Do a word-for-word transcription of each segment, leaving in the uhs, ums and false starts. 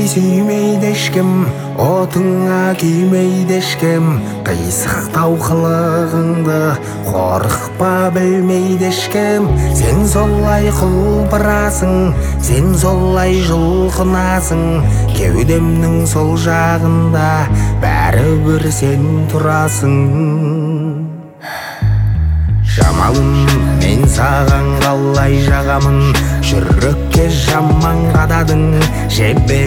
сүймейді ешкім, отыңа күймейді ешкім. Қисықтау қылығыңды қорықпа, білмейді ешкім. Сен солай құлпырасың, сен солай жұлқынасың. Кеудемнің сол жағында бәрібір сен тұрасың. Жамалым, мен саған қалай жағамын, жүрекке жаман қададың жебе.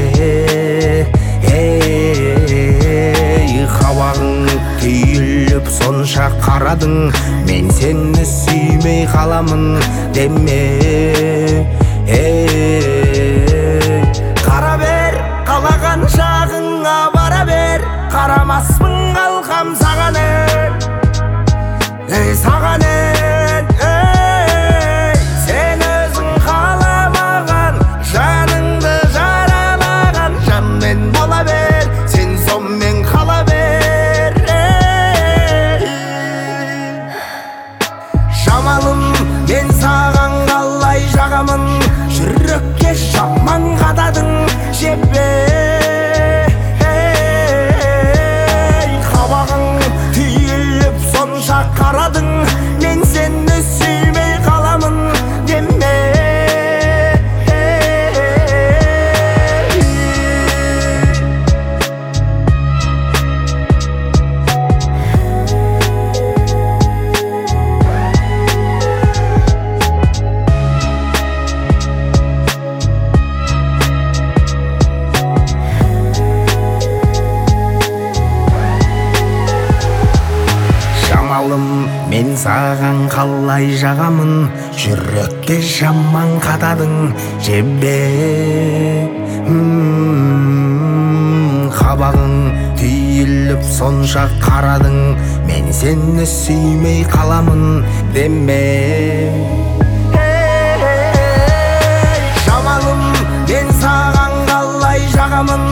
Ей, қабағың түйіліп сонша қарадың, мен сені сүймей қаламын деме. Ей, қара бер, қалаған жағыңа бара бер, қарамаспын қалқам саған. Ей, саған сен өзің қаламаған, жаныңды жаралаған жанмен бола бер, сен сонымен қала бер. Жамалым, мен саған қалай жағамын, жүрекке жаман қададың жебе. Қарадың, мен сені сүймей қаламын деме. Мен саған қалай жағамын, жүрекке жаман қададың жебе. Қабағың түйіліп сонша қарадың, мен сені сүймей қаламын деме. Жамалым, мен саған қалай жағамын,